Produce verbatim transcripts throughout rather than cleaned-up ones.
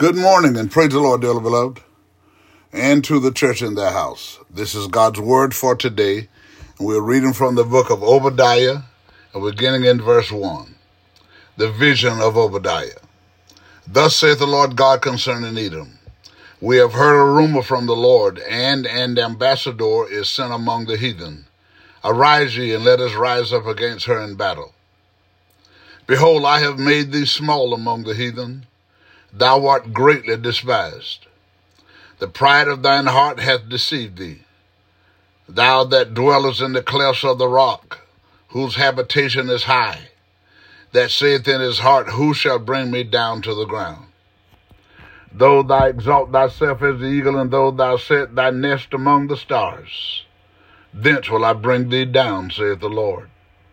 Good morning and praise the Lord, dearly beloved, and to the church in their house. This is God's word for today, and we're reading from the book of Obadiah, and beginning in verse one. The vision of Obadiah. Thus saith the Lord God concerning Edom. We have heard a rumor from the Lord, and an ambassador is sent among the heathen. Arise ye, and let us rise up against her in battle. Behold, I have made thee small among the heathen. Thou art greatly despised. The pride of thine heart hath deceived thee. Thou that dwellest in the clefts of the rock, whose habitation is high, that saith in his heart, who shall bring me down to the ground? Though thou exalt thyself as the eagle, and though thou set thy nest among the stars, thence will I bring thee down, saith the Lord.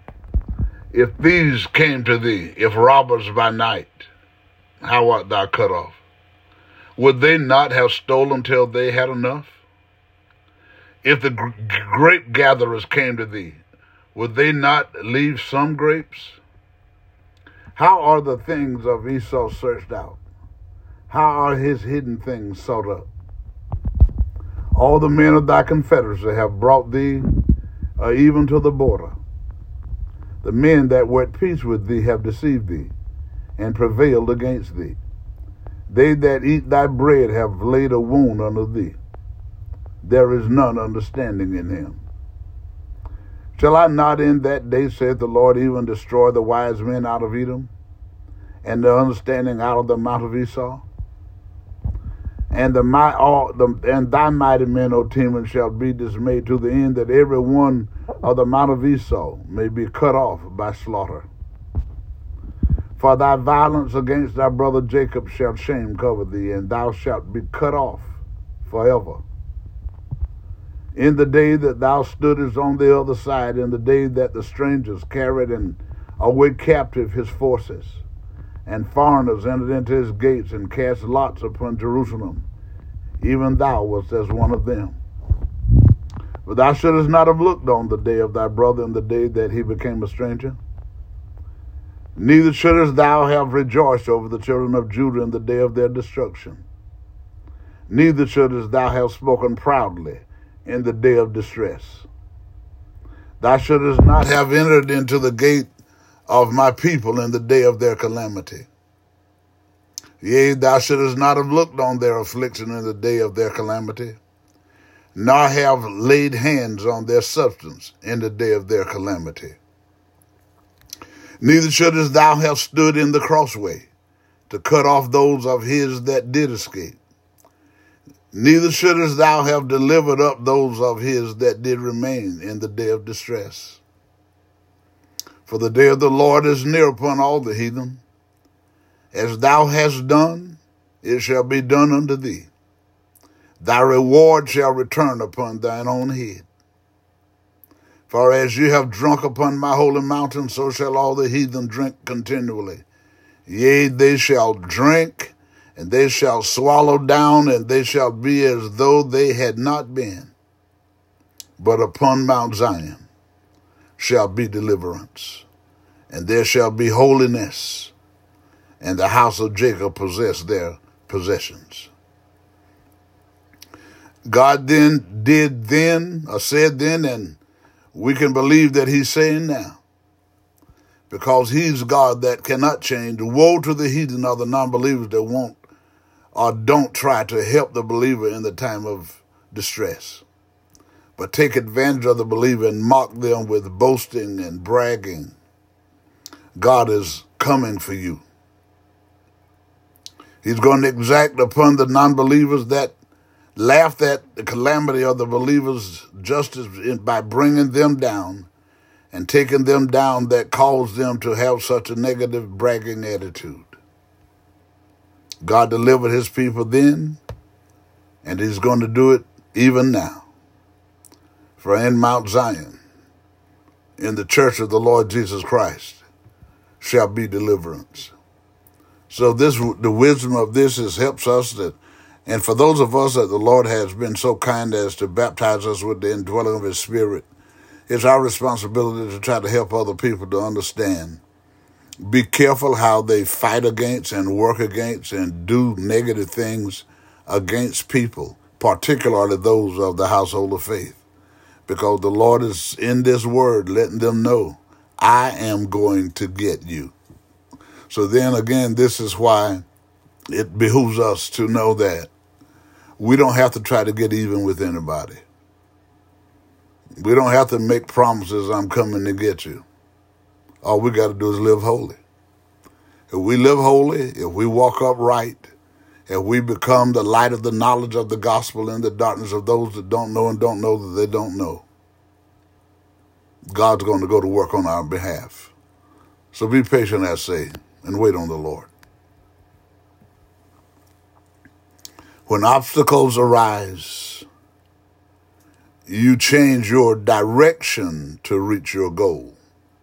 If thieves came to thee, if robbers by night, how art thou cut off? Would they not have stolen till they had enough? If the g- grape gatherers came to thee, would they not leave some grapes? How are the things of Esau searched out? How are his hidden things sought up? All the men of thy confederacy have brought thee uh, even to the border. The men that were at peace with thee have deceived thee, and prevailed against thee. They that eat thy bread have laid a wound under thee. There is none understanding in him. Shall I not in that day, saith the Lord, even destroy the wise men out of Edom, and the understanding out of the mount of Esau? And the, my, all, the and thy mighty men, O Teman, shall be dismayed, to the end that every one of the mount of Esau may be cut off by slaughter. For thy violence against thy brother Jacob shall shame cover thee, and thou shalt be cut off forever. In the day that thou stoodest on the other side, in the day that the strangers carried and away captive his forces, and foreigners entered into his gates and cast lots upon Jerusalem, even thou wast as one of them. But thou shouldest not have looked on the day of thy brother in the day that he became a stranger. Neither shouldest thou have rejoiced over the children of Judah in the day of their destruction. Neither shouldest thou have spoken proudly in the day of distress. Thou shouldest not have entered into the gate of my people in the day of their calamity. Yea, thou shouldest not have looked on their affliction in the day of their calamity, nor have laid hands on their substance in the day of their calamity. Neither shouldest thou have stood in the crossway to cut off those of his that did escape. Neither shouldest thou have delivered up those of his that did remain in the day of distress. For the day of the Lord is near upon all the heathen. As thou hast done, it shall be done unto thee. Thy reward shall return upon thine own head. For as you have drunk upon my holy mountain, so shall all the heathen drink continually. Yea, they shall drink, and they shall swallow down, and they shall be as though they had not been. But upon Mount Zion shall be deliverance, and there shall be holiness, and the house of Jacob possess their possessions. God then did then, or said then, and we can believe that he's saying now, because he's God that cannot change. Woe to the heathen or the non-believers that won't or don't try to help the believer in the time of distress, but take advantage of the believer and mock them with boasting and bragging. God is coming for you. He's going to exact upon the non-believers that laughed at the calamity of the believers' justice by bringing them down and taking them down that caused them to have such a negative bragging attitude. God delivered his people then, and he's going to do it even now. For in Mount Zion, in the church of the Lord Jesus Christ, shall be deliverance. So this, the wisdom of this is helps us that. And for those of us that the Lord has been so kind as to baptize us with the indwelling of his Spirit, it's our responsibility to try to help other people to understand Be careful how they fight against and work against and do negative things against people, particularly those of the household of faith. Because the Lord is in this word letting them know, I am going to get you. So then again, this is why it behooves us to know that we don't have to try to get even with anybody. We don't have to make promises, I'm coming to get you. All we got to do is live holy. If we live holy, if we walk upright, if we become the light of the knowledge of the gospel in the darkness of those that don't know and don't know that they don't know, God's going to go to work on our behalf. So be patient, I say, and wait on the Lord. When obstacles arise, you change your direction to reach your goal.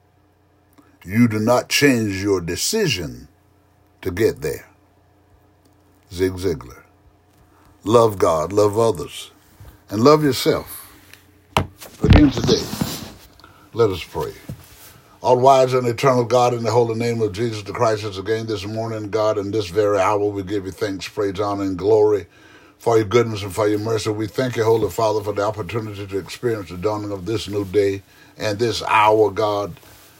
You do not change your decision to get there. Zig Ziglar. Love God, love others, and love yourself. Again today, let us pray. All wise and eternal God, in the holy name of Jesus the Christ, is again this morning, God, in this very hour, we give you thanks, praise, honor, and glory for your goodness and for your mercy. We thank you, Holy Father, for the opportunity to experience the dawning of this new day and this hour, God.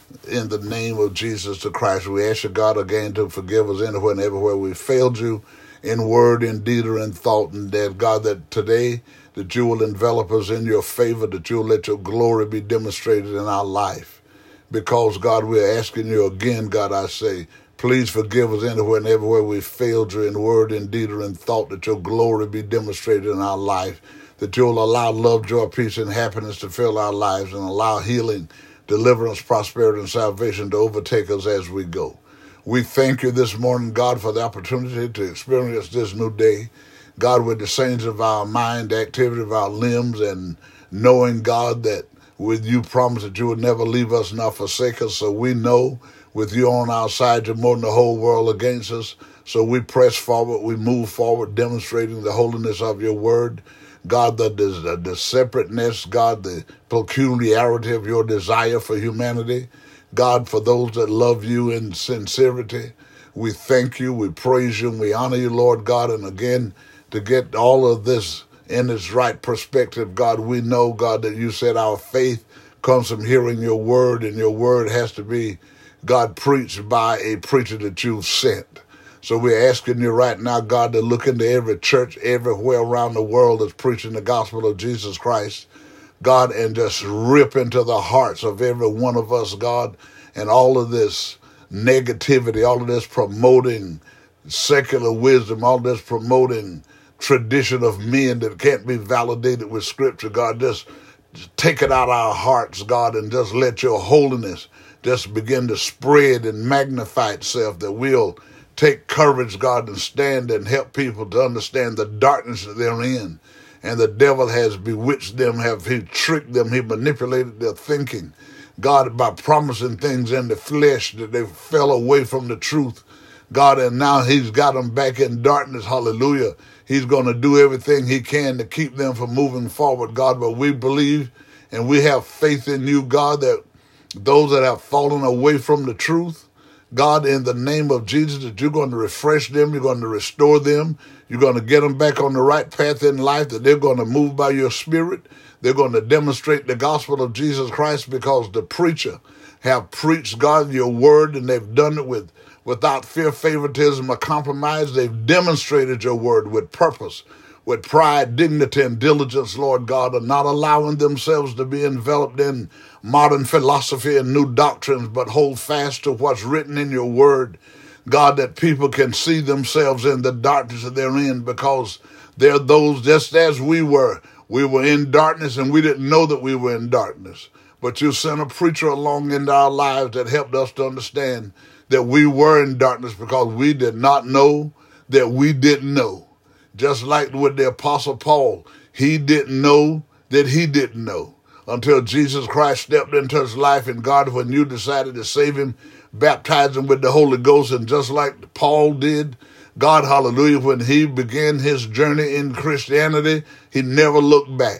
In the name of Jesus the Christ, we ask you, God, again to forgive us anywhere and everywhere we failed you in word, in deed, or in thought, and that, God, that today that you will envelop us in your favor, that you'll let your glory be demonstrated in our life. Because, God, we're asking you again, God, I say, please forgive us anywhere and everywhere we failed you in word, in deed, or in thought, that your glory be demonstrated in our life, that you'll allow love, joy, peace, and happiness to fill our lives, and allow healing, deliverance, prosperity, and salvation to overtake us as we go. We thank you this morning, God, for the opportunity to experience this new day. God, with the saints of our mind, the activity of our limbs, and knowing, God, that with you promise that you would never leave us nor forsake us. So we know with you on our side, you're more than the whole world against us. So we press forward, we move forward, demonstrating the holiness of your word. God, the, the, the separateness, God, the peculiarity of your desire for humanity. God, for those that love you in sincerity, we thank you, we praise you, and we honor you, Lord God. And again, to get all of this in its right perspective, God, we know, God, that you said our faith comes from hearing your word, and your word has to be, God, preached by a preacher that you've sent. So we're asking you right now, God, to look into every church everywhere around the world that's preaching the gospel of Jesus Christ, God, and just rip into the hearts of every one of us, God, and all of this negativity, all of this promoting secular wisdom, all this promoting tradition of men that can't be validated with scripture, God, just, just take it out of our hearts, God, and just let your holiness just begin to spread and magnify itself, that we'll take courage, God, and stand and help people to understand the darkness that they're in. And the devil has bewitched them, have he tricked them, he manipulated their thinking, God, by promising things in the flesh that they fell away from the truth, God, and now he's got them back in darkness, hallelujah. He's going to do everything he can to keep them from moving forward, God, but we believe and we have faith in you, God, that those that have fallen away from the truth, God, in the name of Jesus, that you're going to refresh them, you're going to restore them, you're going to get them back on the right path in life, that they're going to move by your spirit, they're going to demonstrate the gospel of Jesus Christ, because the preacher have preached, God, your word, and they've done it with without fear, favoritism, or compromise. They've demonstrated your word with purpose, with pride, dignity, and diligence, Lord God, and not allowing themselves to be enveloped in modern philosophy and new doctrines, but hold fast to what's written in your word, God, that people can see themselves in the darkness that they're in, because they're those just as we were. We were in darkness and we didn't know that we were in darkness. But you sent a preacher along into our lives that helped us to understand that we were in darkness because we did not know that we didn't know. Just like with the Apostle Paul, he didn't know that he didn't know until Jesus Christ stepped into his life. And God, when you decided to save him, baptize him with the Holy Ghost, and just like Paul did, God, hallelujah, when he began his journey in Christianity, he never looked back.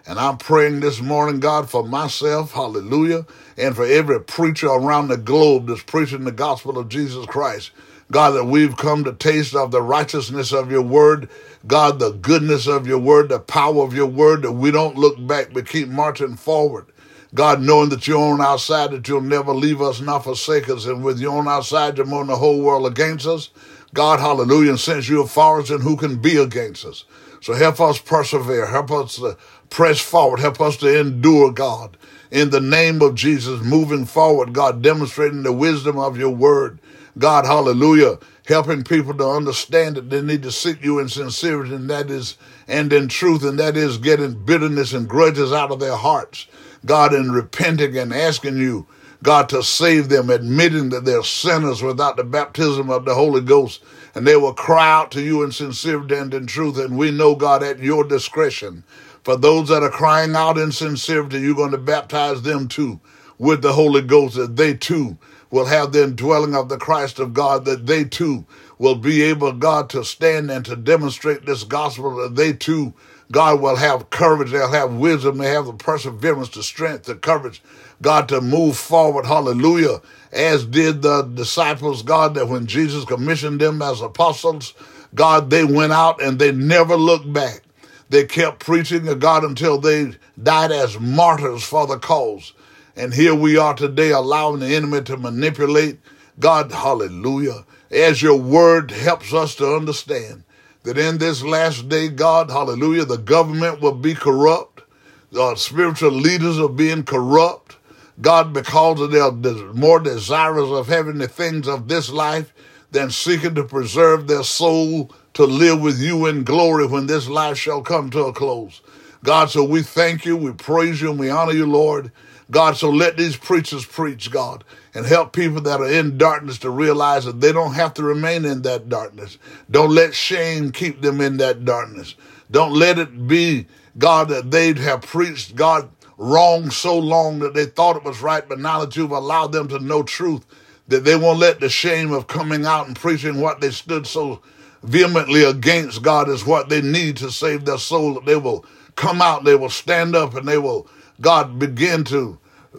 And I'm praying this morning, God, for myself, hallelujah, and for every preacher around the globe that's preaching the gospel of Jesus Christ. God, that we've come to taste of the righteousness of your word, God, the goodness of your word, the power of your word, that we don't look back but keep marching forward. God, knowing that you're on our side, that you'll never leave us nor forsake us, and with you on our side, you're on the whole world against us. God, hallelujah, and since you're for us, then who can be against us? So help us persevere, help us to press forward, help us to endure, God, in the name of Jesus, moving forward, God, demonstrating the wisdom of your word. God, hallelujah, helping people to understand that they need to seek you in sincerity, and that is, and in truth, and that is getting bitterness and grudges out of their hearts. God, and repenting and asking you, God, to save them, admitting that they're sinners without the baptism of the Holy Ghost, and they will cry out to you in sincerity and in truth, and we know, God, at your discretion. For those that are crying out in sincerity, you're going to baptize them too with the Holy Ghost, that they too will have the indwelling of the Christ of God, that they too will be able, God, to stand and to demonstrate this gospel, that they too, God, will have courage, they'll have wisdom, they have the perseverance, the strength, the courage, God, to move forward, hallelujah, as did the disciples, God, that when Jesus commissioned them as apostles, God, they went out and they never looked back. They kept preaching to God until they died as martyrs for the cause. And here we are today, allowing the enemy to manipulate, God, hallelujah, as your word helps us to understand that in this last day, God, hallelujah, the government will be corrupt. The spiritual leaders are being corrupt. God, because they are more desirous of having the things of this life than seeking to preserve their soul to live with you in glory when this life shall come to a close. God, so we thank you, we praise you, and we honor you, Lord. God, so let these preachers preach, God, and help people that are in darkness to realize that they don't have to remain in that darkness. Don't let shame keep them in that darkness. Don't let it be, God, that they'd have preached, God, wrong so long that they thought it was right, but now that you've allowed them to know truth, that they won't let the shame of coming out and preaching what they stood so vehemently against, God, is what they need to save their soul, that they will come out, they will stand up, and they will, God, begin to,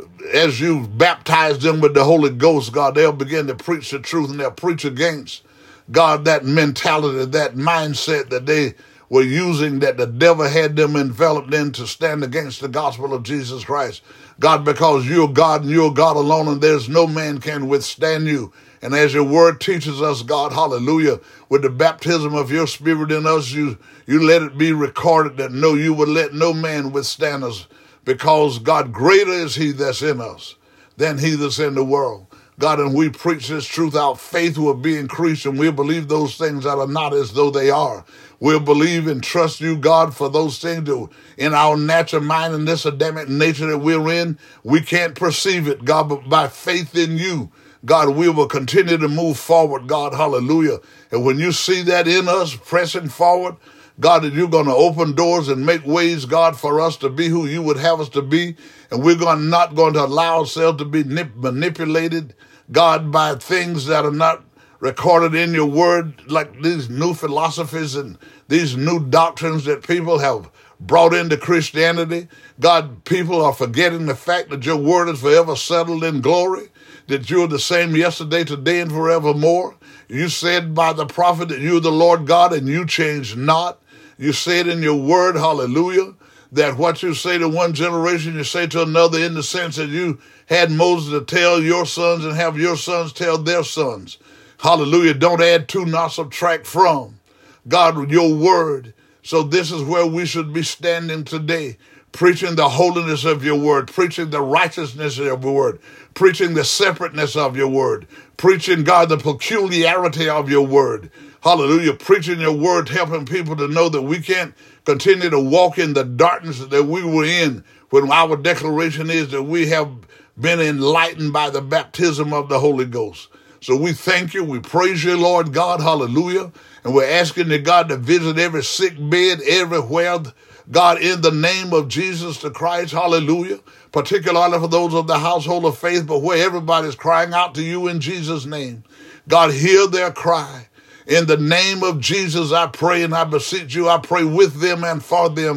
as you baptize them with the Holy Ghost, God, they'll begin to preach the truth, and they'll preach against, God, that mentality, that mindset that they were using, that the devil had them enveloped in to stand against the gospel of Jesus Christ. God, because you're God and you're God alone, and there's no man can withstand you. And as your word teaches us, God, hallelujah, with the baptism of your spirit in us, you, you let it be recorded that no, you would let no man withstand us, because, God, greater is he that's in us than he that's in the world. God, and we preach this truth, our faith will be increased, and we'll believe those things that are not as though they are. We'll believe and trust you, God, for those things that in our natural mind and this Adamic nature that we're in, we can't perceive it, God, but by faith in you, God, we will continue to move forward, God, hallelujah. And when you see that in us, pressing forward, God, that you're going to open doors and make ways, God, for us to be who you would have us to be. And we're going, not going to allow ourselves to be nip, manipulated, God, by things that are not recorded in your word, like these new philosophies and these new doctrines that people have brought into Christianity. God, people are forgetting the fact that your word is forever settled in glory, that you're the same yesterday, today, and forevermore. You said by the prophet that you're the Lord God and you change not. You said in your word, hallelujah, that what you say to one generation, you say to another, in the sense that you had Moses to tell your sons and have your sons tell their sons. Hallelujah. Don't add to, nor subtract from, God, your word. So this is where we should be standing today, preaching the holiness of your word, preaching the righteousness of your word, preaching the separateness of your word, preaching, God, the peculiarity of your word. Hallelujah. Preaching your word, helping people to know that we can't continue to walk in the darkness that we were in when our declaration is that we have been enlightened by the baptism of the Holy Ghost. So we thank you. We praise you, Lord God. Hallelujah. And we're asking the God to visit every sick bed everywhere, God, in the name of Jesus the Christ. Hallelujah. Particularly for those of the household of faith, but where everybody's crying out to you in Jesus' name. God, hear their cry. In the name of Jesus, I pray and I beseech you. I pray with them and for them.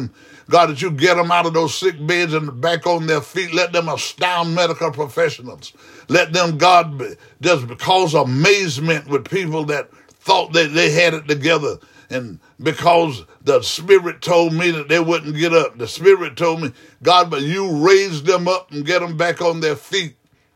God, that you get them out of those sick beds and back on their feet. Let them astound medical professionals. Let them, God, just cause amazement with people that thought that they had it together. And because the Spirit told me that they wouldn't get up. The Spirit told me, God, but you raised them up and get them back on their feet,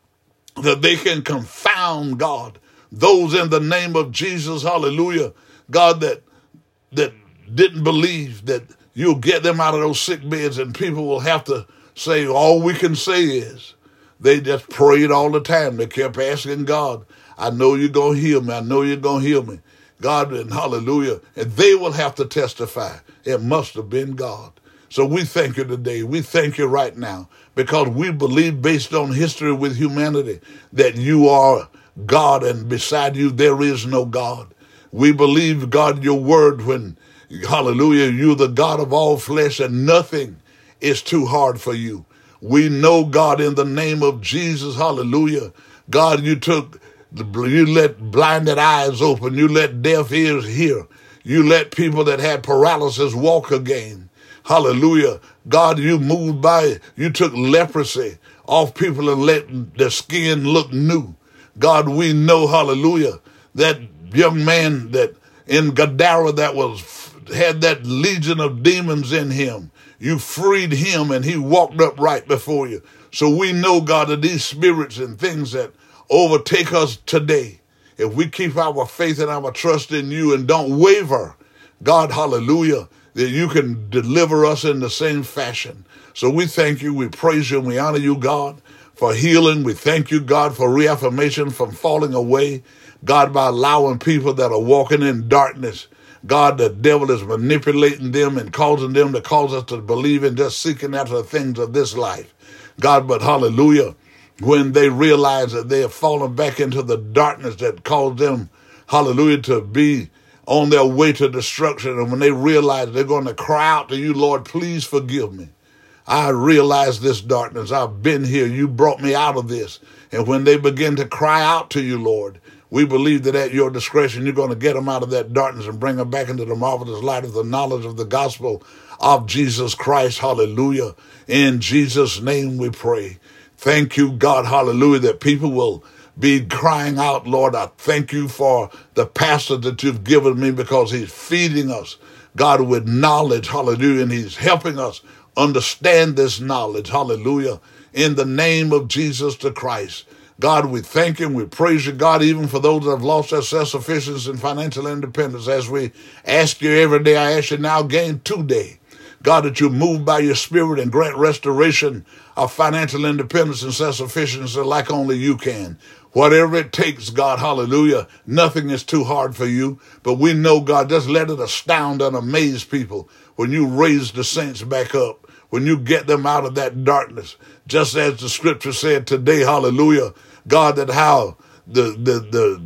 that they can confound, God, those in the name of Jesus, hallelujah, God, that that didn't believe, that you'll get them out of those sick beds, and people will have to say, all we can say is, they just prayed all the time. They kept asking God, I know you're going to heal me. I know you're going to heal me. God, and hallelujah. And they will have to testify. It must have been God. So we thank you today. We thank you right now, because we believe, based on history with humanity, that you are God, and beside you there is no God. We believe, God, your word when, hallelujah, you're the God of all flesh, and nothing is too hard for you. We know, God, in the name of Jesus, hallelujah, God, you took, you let blinded eyes open, you let deaf ears hear, you let people that had paralysis walk again. Hallelujah. God, you moved by, you took leprosy off people and let their skin look new. God, we know, hallelujah, that young man that in Gadara that was had that legion of demons in him, you freed him and he walked up right before you. So we know, God, that these spirits and things that overtake us today, if we keep our faith and our trust in you and don't waver, God, hallelujah, that you can deliver us in the same fashion. So we thank you, we praise you, and we honor you, God, for healing. We thank you, God, for reaffirmation from falling away. God, by allowing people that are walking in darkness, God, the devil is manipulating them and causing them to cause us to believe in just seeking after the things of this life. God, but hallelujah, when they realize that they have fallen back into the darkness that caused them, hallelujah, to be on their way to destruction, and when they realize they're going to cry out to you, Lord, please forgive me. I realize this darkness. I've been here. You brought me out of this. And when they begin to cry out to you, Lord, we believe that at your discretion, you're going to get them out of that darkness and bring them back into the marvelous light of the knowledge of the gospel of Jesus Christ. Hallelujah. In Jesus' name we pray. Thank you, God, hallelujah, that people will be crying out, Lord, I thank you for the pastor that you've given me, because he's feeding us, God, with knowledge, hallelujah, and he's helping us understand this knowledge, hallelujah, in the name of Jesus the Christ. God, we thank you and we praise you, God, even for those that have lost their self-sufficiency and financial independence. As we ask you every day, I ask you now again today, God, that you move by your Spirit and grant restoration of financial independence and self-sufficiency like only you can. Whatever it takes, God, hallelujah, nothing is too hard for you. But we know, God, just let it astound and amaze people when you raise the saints back up, when you get them out of that darkness. Just as the scripture said today, hallelujah, God, that how the, the, the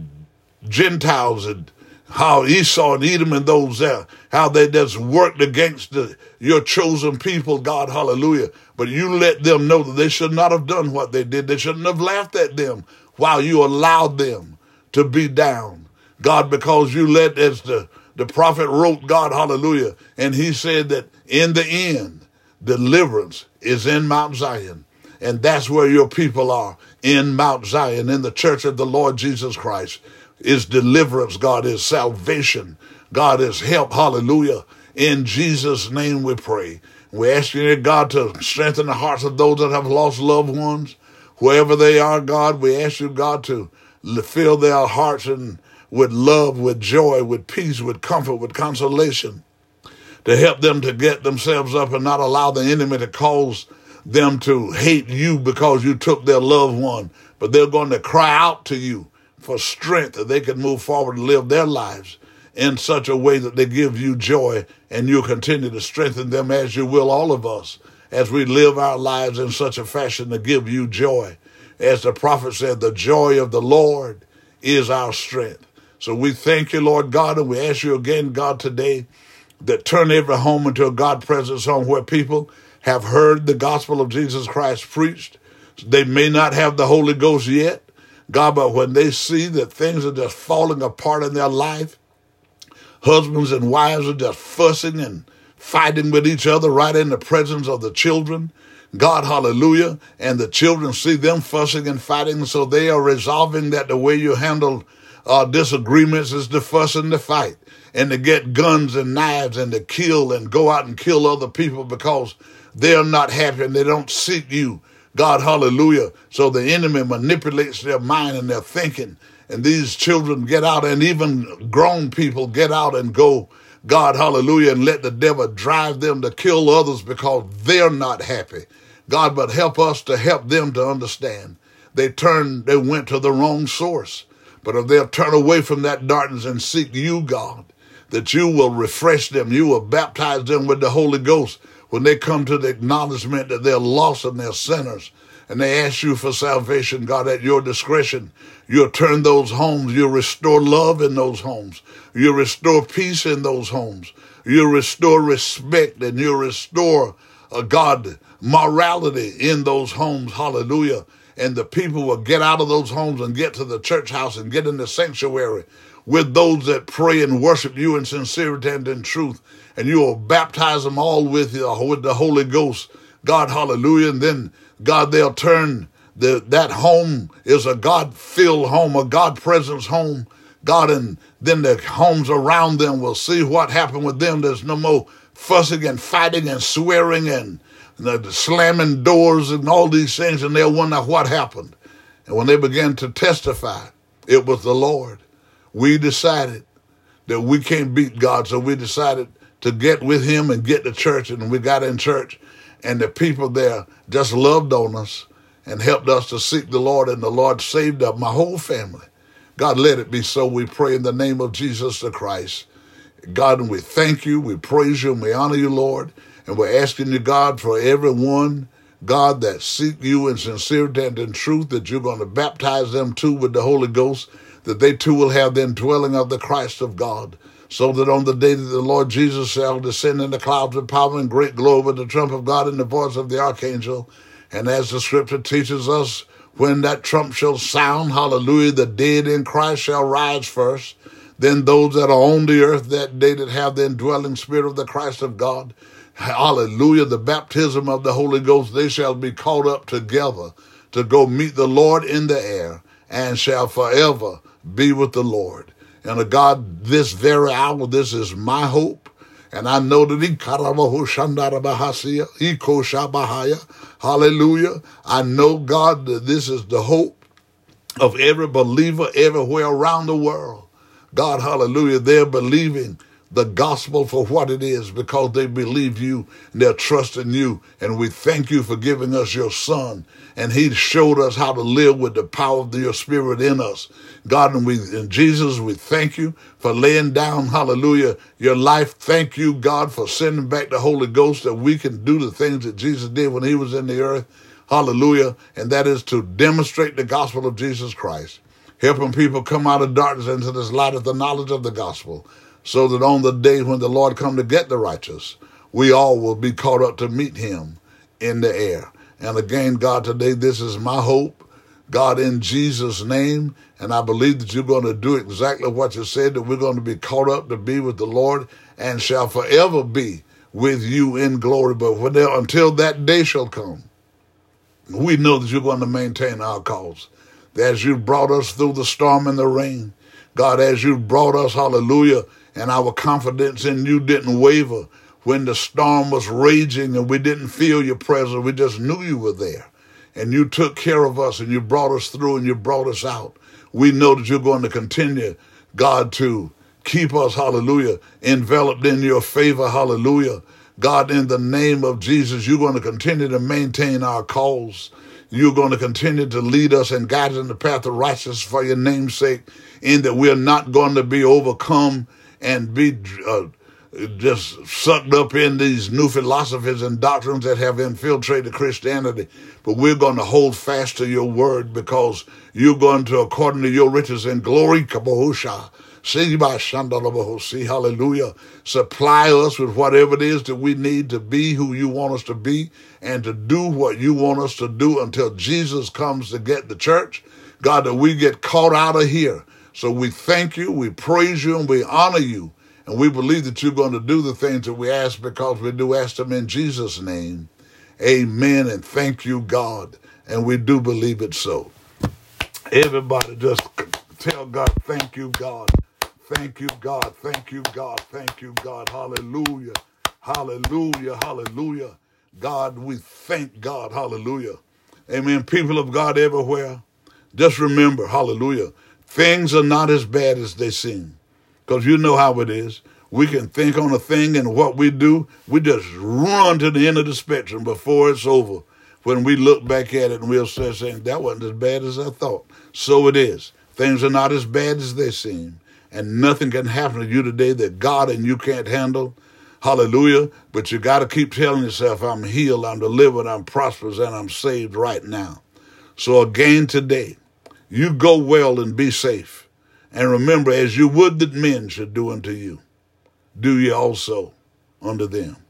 Gentiles and how Esau and Edom and those there, how they just worked against the, your chosen people, God, hallelujah. But you let them know that they should not have done what they did. They shouldn't have laughed at them while you allowed them to be down. God, because you let, as the, the prophet wrote, God, hallelujah, and he said that in the end, deliverance is in Mount Zion. And that's where your people are, in Mount Zion, in the church of the Lord Jesus Christ. Is deliverance, God, is salvation. God is help, hallelujah. In Jesus' name we pray. We ask you, God, to strengthen the hearts of those that have lost loved ones. Wherever they are, God, we ask you, God, to fill their hearts and with love, with joy, with peace, with comfort, with consolation, to help them to get themselves up and not allow the enemy to cause them to hate you because you took their loved one. But they're going to cry out to you for strength that they can move forward and live their lives in such a way that they give you joy, and you'll continue to strengthen them as you will all of us as we live our lives in such a fashion to give you joy. As the prophet said, the joy of the Lord is our strength. So we thank you, Lord God, and we ask you again, God, today that turn every home into a God-presence home where people have heard the gospel of Jesus Christ preached. They may not have the Holy Ghost yet, God, but when they see that things are just falling apart in their life, husbands and wives are just fussing and fighting with each other right in the presence of the children. God, hallelujah. And the children see them fussing and fighting, so they are resolving that the way you handle uh, disagreements is to fuss and to fight and to get guns and knives and to kill and go out and kill other people because they're not happy and they don't seek you. God, hallelujah. So the enemy manipulates their mind and their thinking. And these children get out, and even grown people get out and go, God, hallelujah, and let the devil drive them to kill others because they're not happy. God, but help us to help them to understand. They turned, they went to the wrong source. But if they'll turn away from that darkness and seek you, God, that you will refresh them, you will baptize them with the Holy Ghost when they come to the acknowledgement that they're lost and they're sinners, and they ask you for salvation, God, at your discretion. You'll turn those homes. You'll restore love in those homes. You'll restore peace in those homes. You'll restore respect, and you'll restore, uh, God, morality in those homes. Hallelujah. And the people will get out of those homes and get to the church house and get in the sanctuary with those that pray and worship you in sincerity and in truth. And you will baptize them all with, uh, with the Holy Ghost. God, hallelujah. And then, God, they'll turn, the, that home is a God-filled home, a God-presence home. God, and then the homes around them will see what happened with them. There's no more fussing and fighting and swearing and the slamming doors and all these things, and they'll wonder what happened. And when they began to testify, it was the Lord. We decided that we can't beat God, so we decided to get with him and get to church, and we got in church, and the people there just loved on us and helped us to seek the Lord, and the Lord saved up my whole family. God, let it be so. We pray in the name of Jesus the Christ. God, and we thank you, we praise you, and we honor you, Lord. And we're asking you, God, for everyone, God, that seek you in sincerity and in truth, that you're going to baptize them too with the Holy Ghost, that they too will have the indwelling of the Christ of God, so that on the day that the Lord Jesus shall descend in the clouds with power and great glory with the trump of God and the voice of the archangel. And as the scripture teaches us, when that trump shall sound, hallelujah, the dead in Christ shall rise first. Then those that are on the earth that day that have the indwelling spirit of the Christ of God, hallelujah, the baptism of the Holy Ghost, they shall be caught up together to go meet the Lord in the air and shall forever be with the Lord. And uh, God, this very hour, this is my hope. And I know that he hallelujah. I know, God, that this is the hope of every believer everywhere around the world. God, hallelujah, they're believing the gospel for what it is because they believe you and they're trusting you. And we thank you for giving us your son. And he showed us how to live with the power of your spirit in us. God, and we, in Jesus, we thank you for laying down, hallelujah, your life. Thank you, God, for sending back the Holy Ghost that we can do the things that Jesus did when he was in the earth. Hallelujah. And that is to demonstrate the gospel of Jesus Christ, helping people come out of darkness into this light of the knowledge of the gospel, so that on the day when the Lord come to get the righteous, we all will be caught up to meet him in the air. And again, God, today, this is my hope, God, in Jesus' name. And I believe that you're going to do exactly what you said, that we're going to be caught up to be with the Lord and shall forever be with you in glory. But when there, until that day shall come, we know that you're going to maintain our cause. As you brought us through the storm and the rain, God, as you brought us, hallelujah, and our confidence in you didn't waver when the storm was raging and we didn't feel your presence. We just knew you were there. And you took care of us and you brought us through and you brought us out. We know that you're going to continue, God, to keep us, hallelujah, enveloped in your favor, hallelujah. God, in the name of Jesus, you're going to continue to maintain our cause. You're going to continue to lead us and guide us in the path of righteousness for your name's sake, in that we're not going to be overcome and be uh, just sucked up in these new philosophies and doctrines that have infiltrated Christianity. But we're going to hold fast to your word because you're going to, according to your riches and glory, hallelujah, supply us with whatever it is that we need to be who you want us to be and to do what you want us to do until Jesus comes to get the church. God, that we get caught out of here. So we thank you, we praise you, and we honor you. And we believe that you're going to do the things that we ask, because we do ask them in Jesus' name. Amen. And thank you, God. And we do believe it so. Everybody just tell God, thank you, God. Thank you, God. Thank you, God. Thank you, God. Hallelujah. Hallelujah. Hallelujah. God, we thank God. Hallelujah. Amen. People of God everywhere, just remember, hallelujah, things are not as bad as they seem. Because you know how it is. We can think on a thing, and what we do, we just run to the end of the spectrum before it's over. When we look back at it and we'll say, saying, that wasn't as bad as I thought. So it is. Things are not as bad as they seem. And nothing can happen to you today that God and you can't handle. Hallelujah. But you got to keep telling yourself, I'm healed, I'm delivered, I'm prosperous, and I'm saved right now. So again today, you go well and be safe. And remember, as you would that men should do unto you, do ye also unto them.